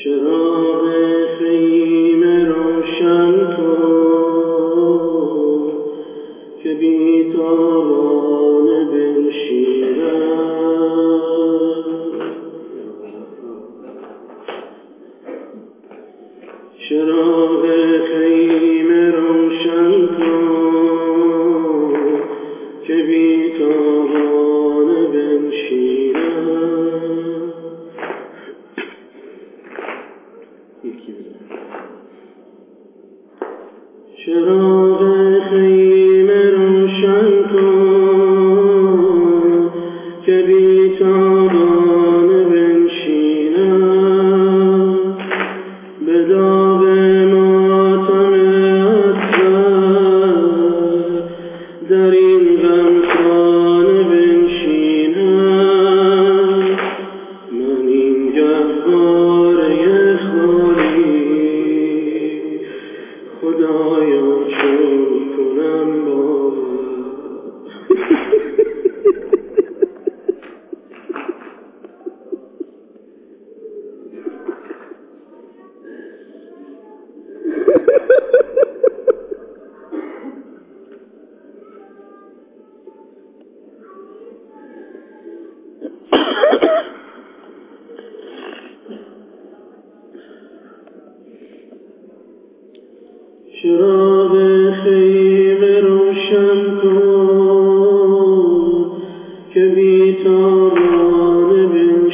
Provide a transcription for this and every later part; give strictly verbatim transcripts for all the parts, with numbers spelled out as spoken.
چراغ خیمه روشن کن که بی‌تابانه بنشینم. چراغ خیمه روشن کن که بی‌تابانه بنشینم. چراغ خیمه روشن کن که بی‌تابانه بنشینم. به داغ ماتم اطفال در این غمخانه بنشینم. من این گهواره خالی خدایا چون کنم باور. چراغ خیمه روشن کن که بی‌تابانه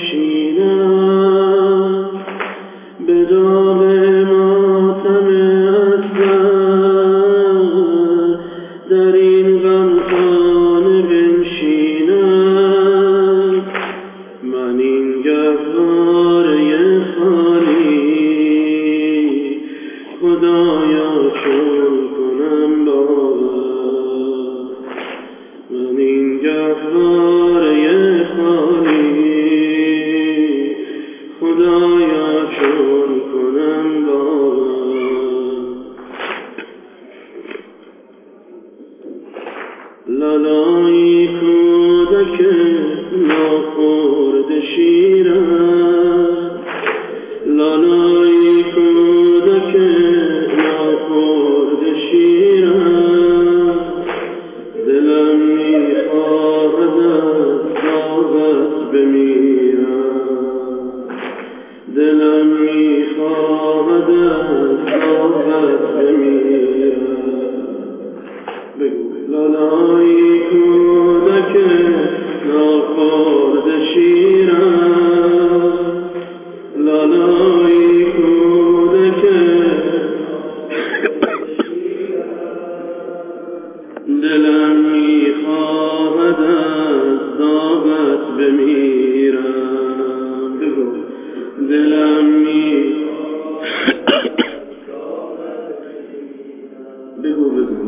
بنشینم. به داغ ماتم اصغر در این غمخانه بنشینم. من این گهواره خالی خدایا چون کنم باور. من این گهواره خالی خدایا چون کنم باور. لالایی کودک ناخورده شیرم. لالایی کودک ناخورده شیرم. دلم میخواهد از داغت بمیرم. دلم میخواهد از داغت بمیرم. بگو لالایی کودک ناخورده شیرم. لالایی کودک دلم میخواهد از داغت بمیرم. بگو دلم میخواهد بگو بگو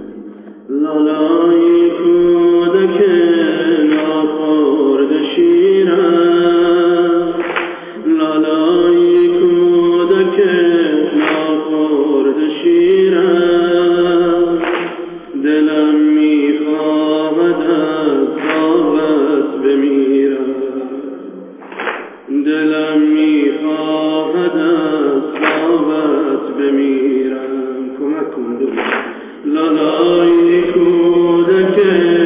لالایی کودک ناخورده شیرم. لالایی کودک ناخورده شیرم. دلم میخواهد از داغت بمیرم. دلم میخواهد از داغت بمیرم. کمک کن بگو لالایی کودک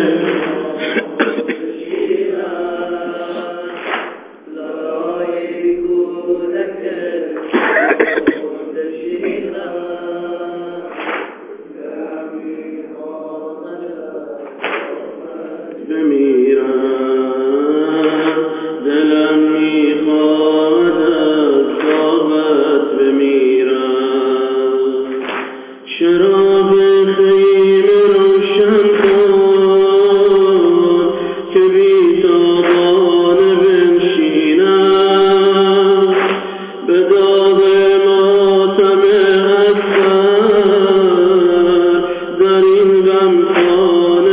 بمیرم. دلم میخواهد از داغت بمیرم. چراغ خیمه روشن کن که بی‌تابانه بنشینم. به داغ ماتم اصغر در این غمخانه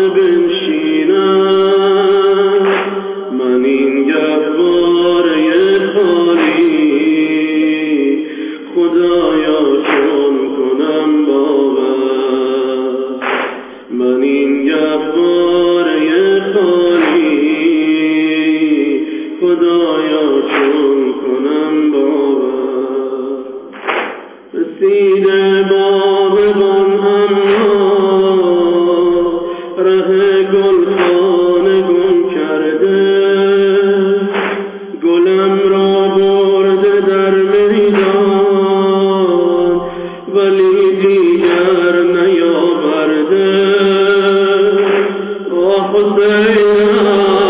بنشینم. من این گهواره خالی خدایا چون کنم باور. من این گهواره خالی خدایا چون کنم باور. رسیده باغبان اما ره گلخانه گم کرده، گلم را برده در میدان ولی دیگر نیاورده. آه حسینم،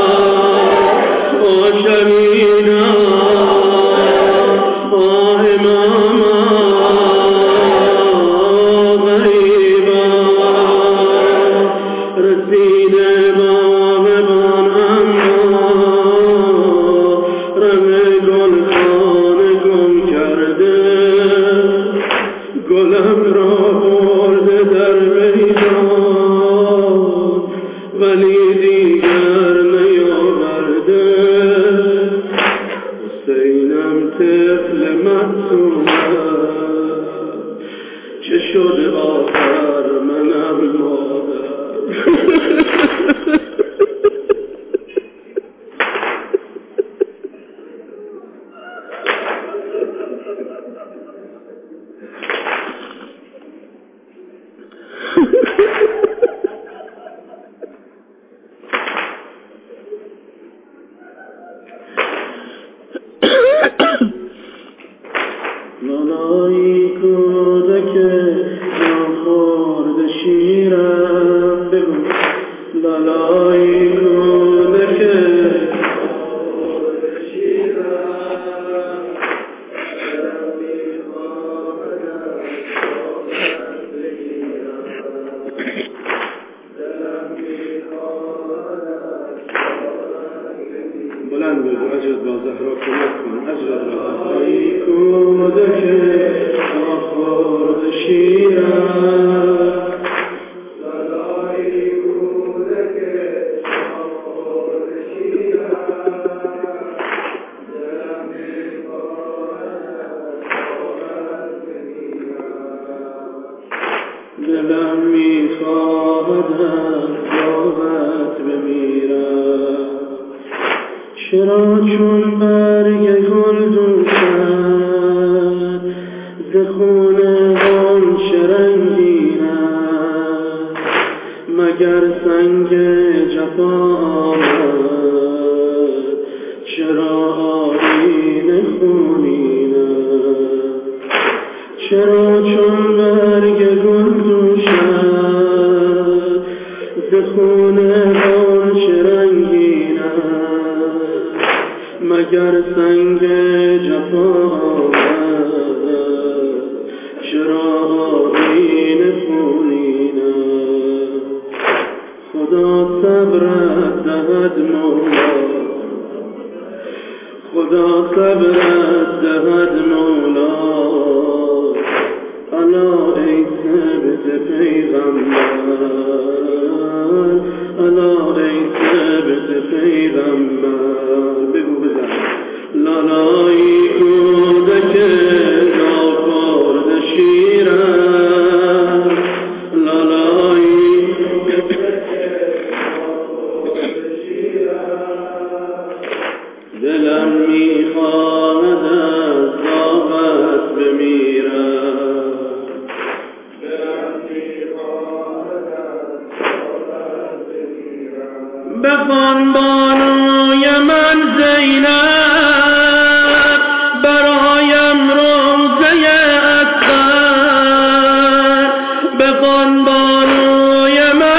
آه شهیدم، آه امامم، غریبم رسیده باغبان اما ره گلخانه گم کرده، گلم را برده در میدان ولی دیگر نیاورده. حسینم طفل معصومم، چه شده آخر منم مادر. لالایی کودک ناخورده شیرم، بگو لالایی کودک ناخورده شیرم، دلم میخواهد از دامت بگیرم، دلم میخواهد از دامت بگیرم. بلند بگو اجرد با زهرا کمک کن، اجرد با زهرایی کودک ناخورده شیرم، لالایی کودک ناخورده شیرم، دلم میخواهد از دامت بگیرم، دلم میخواهد از دامت بمیرم. چرا چون برگ گل دوشد ز خون غنچه رنگین است، مگر سنگ جفا آمد چرا آیین خونین است. چرا چون برگ گل دوشد ز خون غنچه رنگین است، مگر سنگ جفا آمد چرا آیین خونین است. خدا صبرت دهد مولا، خدا صبرت دهد مولا، الا ای ثبت پیغمبر، الا ای ثبت پیغمبر. بگو بزن لالایی کودک ناخورده شیرم، لالایی دلم میخواهد از دامت بمیرم، دلم میخواهد از دامت بمیرم. بخوان بانوی من زینب، برایم روزه اصغر، بخوان بانوی من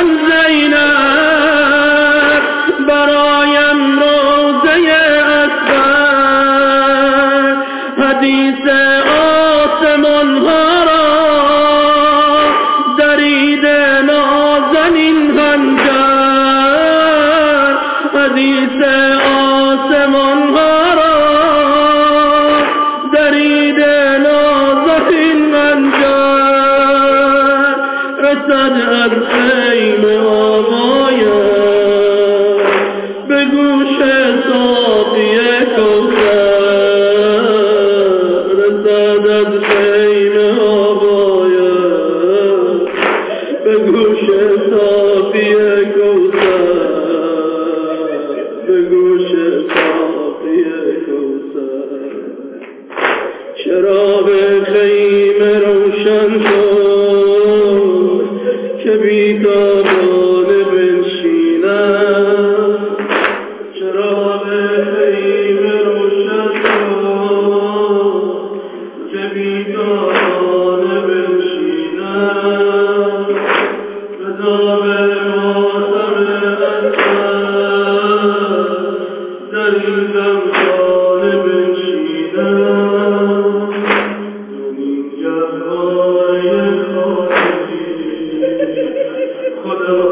زینب، برایم روزه اصغر، حدیث آسمان ها را دریده نازنین خنجر، حدیث آسمان ها را دریده نازنین خنجر، رسد از خیم آقایت به گوش صافی کوثر، رسد از خیم آقایت به گوش صافی کوثر، به گوش صافی کوثر. چراغ خیمه رو روشن شد که بیتابانه بنشینم، چراغ خیمه روشن شد که بیتابانه بنشینم، به دام ماتم اسد در این زمانه بنشینم. این جوای خاکی خدا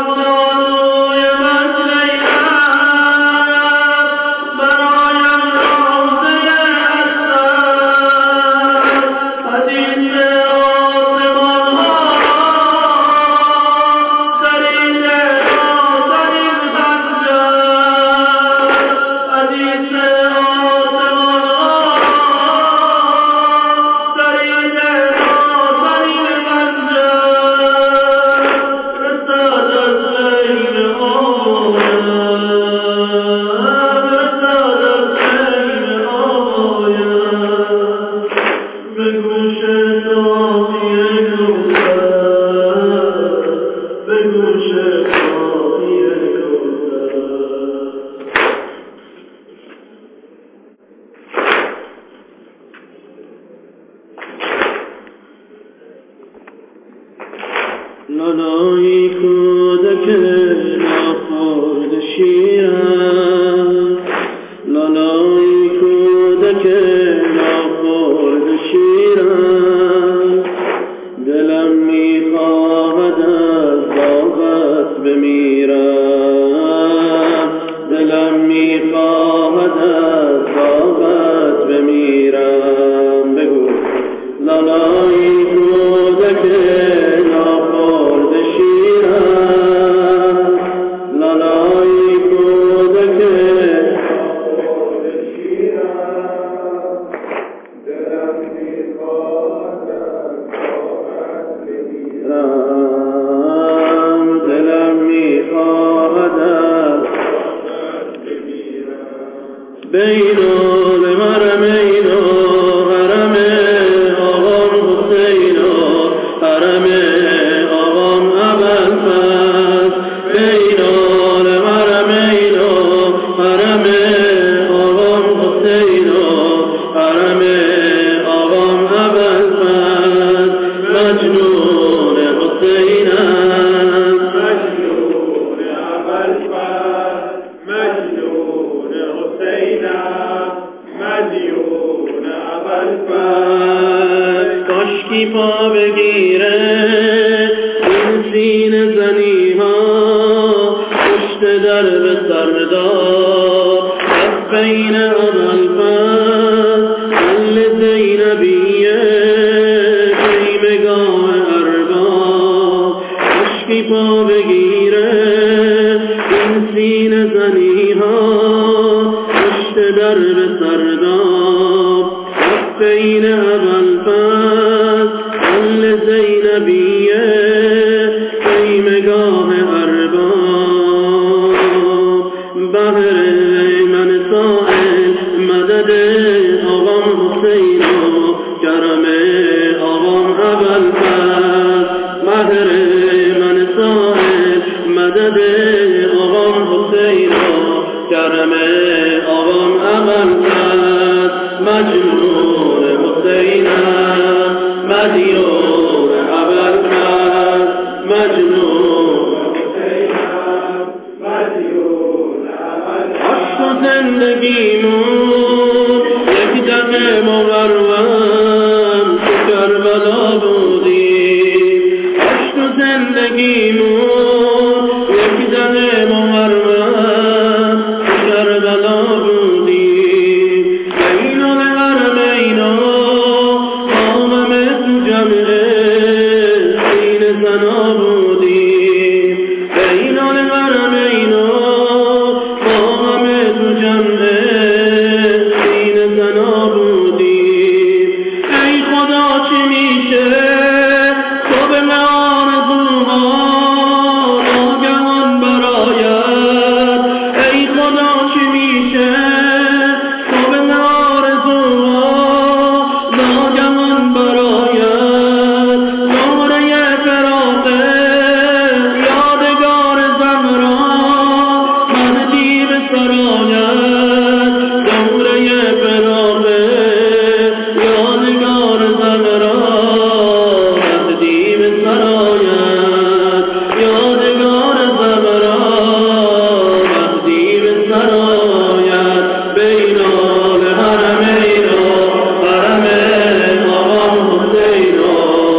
برای دلم میخواهد از طاقت بمیرم. بگو لالایی کودک ناخورده شیرم، لالایی کودک ناخورده شیرم. دلم میخواهد از طاقت بمیرم، دلم میخواهد از بینال حرم اینا، حرم آقام حسینا، حرم آقام ابوالفضل. بینال حرم اینا، حرم آقام حسینا، حرم آقام ابوالفضل. مجنون حسینم، مجنون ابوالفضل، مجنون حسینم، مدیون ابوالفضل. کاشکی پا بگیره این سینه زنی ها، پشت در به سردار از بین ابوالفضل. دل زینبیه پیمگاه ارباب، کاشکی پا بگیره این سینه زنی ها، پشت در به سرداب از بین ابوالفضل. دل زینبیه پیمگاه ارباب. بهر من سائل مدد آقام حسینا، کرم آقام ابوالفضل. بهر من سائل مدد آقام حسینا، کرم آقام ابوالفضل. مجنون حسینم، مدیون ابوالفضل. مجنون حسینم، مدیون ابوالفضل. عشق و زندگیمون یک دم مقرم تو کربلا بودیم. عشق و زندگیمون یک دم مقرم تو کربلا بودیم. بینال حرمینا آمم تو جمعه سینه زنا بودیم. بینال حرمینا آمم تو جمعه سینه زنا بودیم. ای خدا چی میشه تو به آرزوها ناگهان برایت. ای خدا چی میشه تو به آرزوها ناگهان برایت. نوره فراقه یادگار زهرا من دیو سرایت. دوره فراقه یادگار زهرا من دیو سرایت. یادگار زهرا من دیو سرایت. بینال حرمینا، حرم آقام حسینا،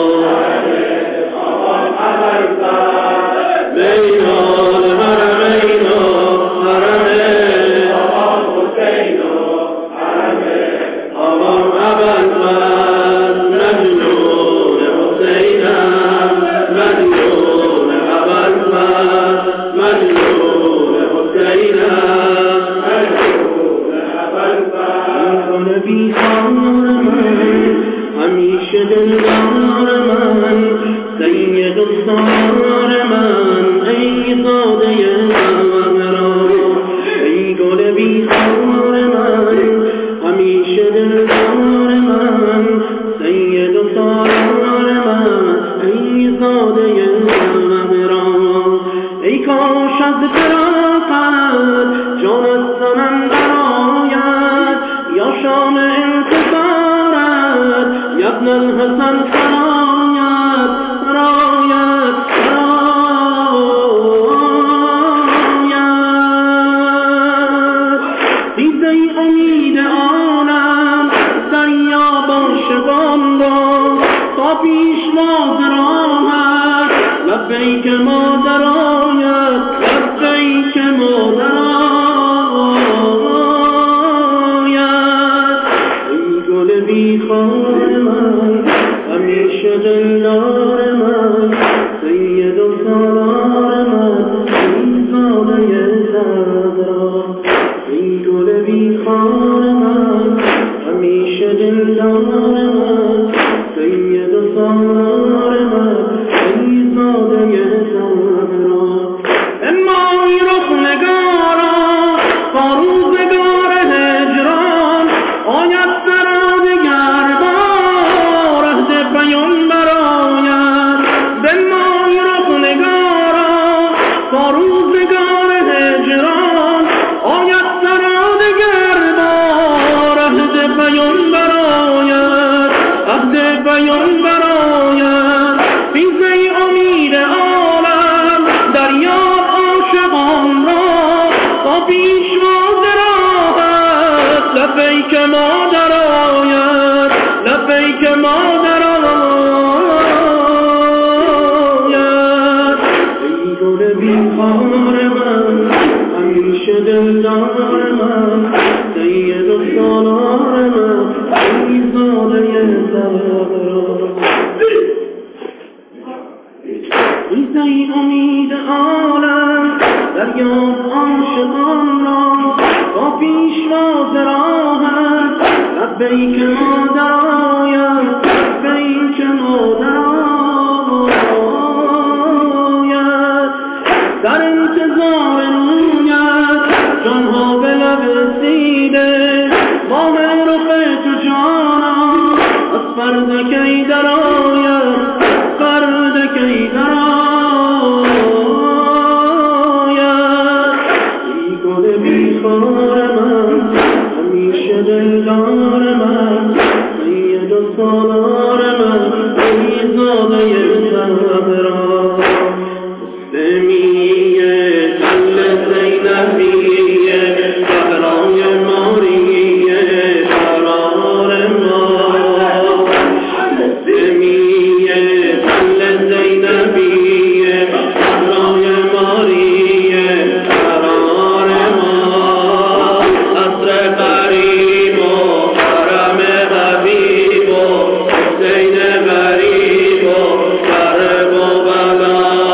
آقام ابوالفضل. بینال حرمینا، حرم آقام حسینا، حرم آقام ابوالفضل. مجنون حسینم، مدیون ابوالفضل. مجنون حسینم، مدیون ابوالفضل. کن بی خار من همیشه دلدار من، سید و سار من ای زاده زهرا. ای گل بی خار من همیشه دلدار من، سید و سار من ای زاده زهرا. ای کاش از فراقت جان از تنم برآید، یا شام انتظارت یبن الحسن سرایت، سرایت، سرایت. دیده ای امید عالم دریا باشقان را، تا پیشواز راهت لبیک مادرایت، لبیک مادرایت. بیان براید فیض امید عالم دریاب عاشقان را با پیشواز راهت لبیک مادر آید لبیک مادر آید ای گل بیخار من همیشه دلدار من سید و سالار من ای زاده زهرا ای امید عالم دریاب عاشقان را با پیشواز راهت لبیک مادر آید لبیک مادر آید در انتظار رویت جانها به لب رسیده با رخ تو جانم از فرد کی در آید فرد کی در آید ای گل بیخار من همیشه دلدار من سید و سالار من ای زاده زهرا مسلمیه دل زینبیه زهرای ماریه قرار ما مسلمیه دل زینبیه زهرای ماریه قرار ما عصر قریب و حرم حبیب و حسین غریب و کرب و بلا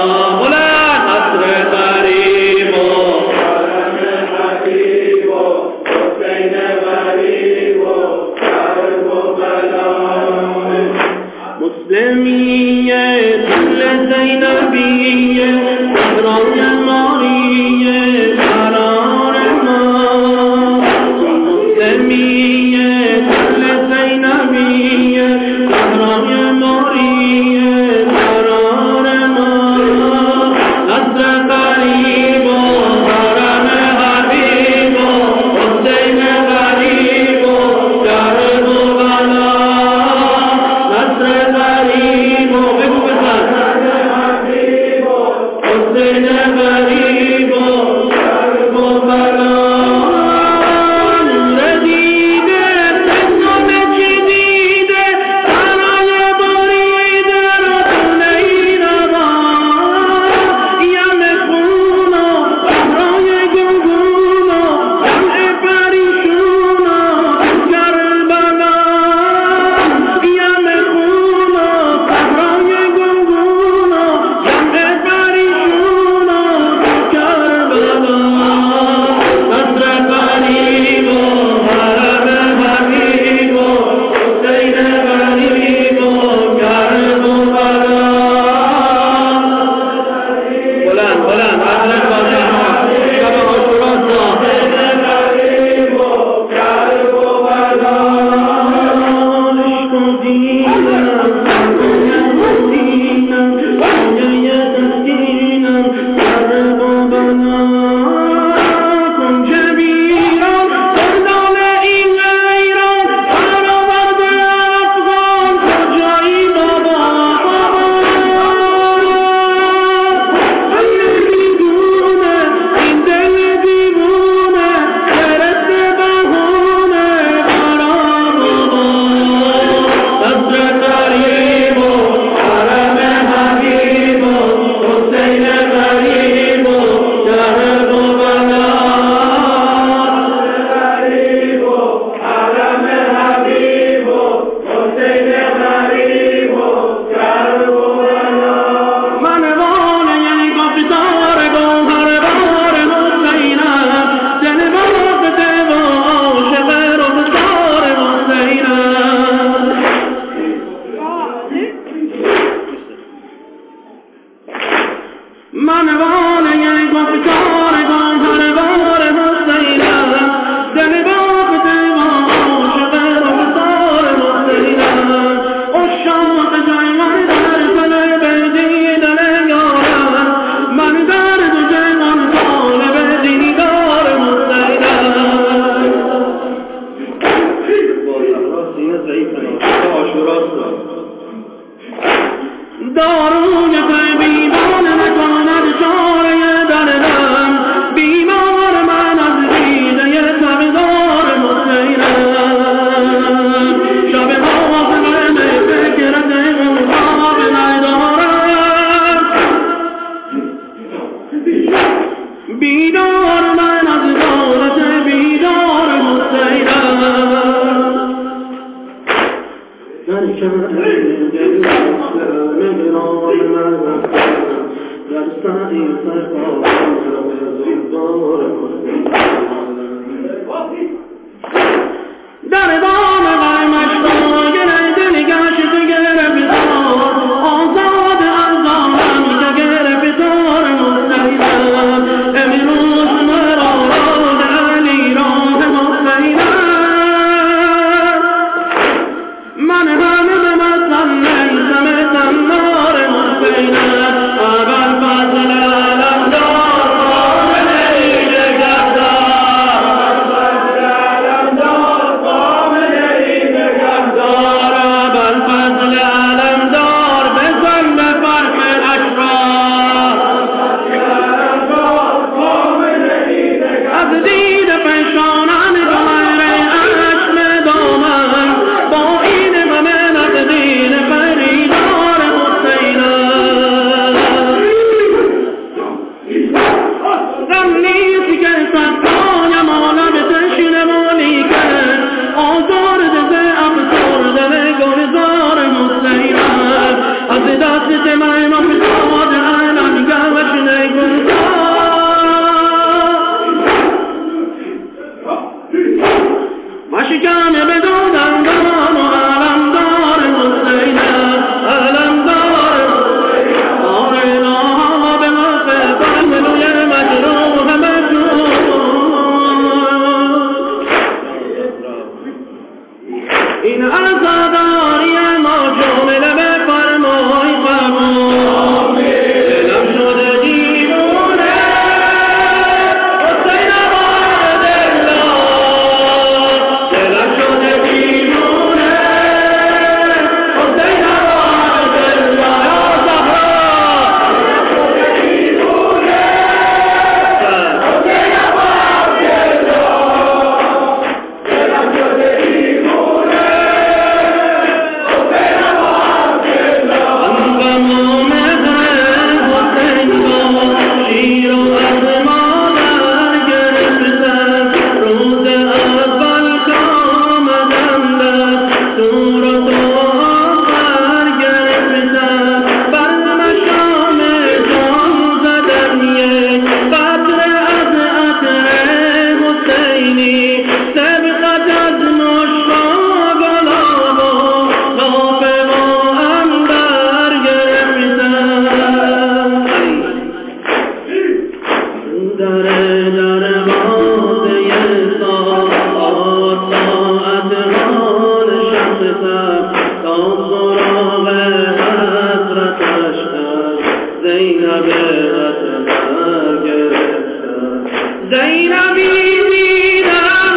زینبی دیدم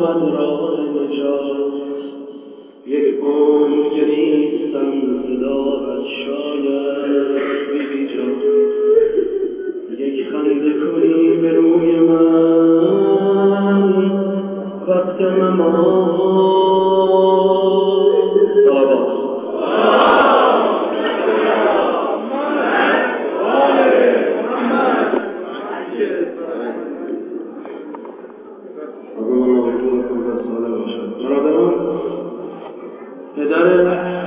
بود راه نجات. یک عمر گریستم صداقت شاید بی جا، یک خنده کنی به روی من وقت ممات. صلوات برادران، پدر